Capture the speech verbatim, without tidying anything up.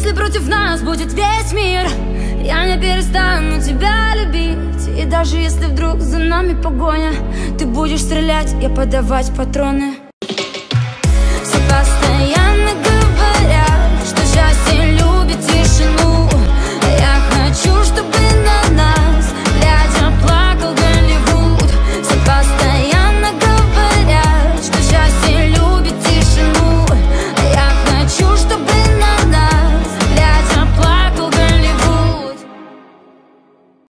если против нас будет весь мир, я не перестану тебя любить. И даже если вдруг за нами погоня, ты будешь стрелять, я подавать патроны.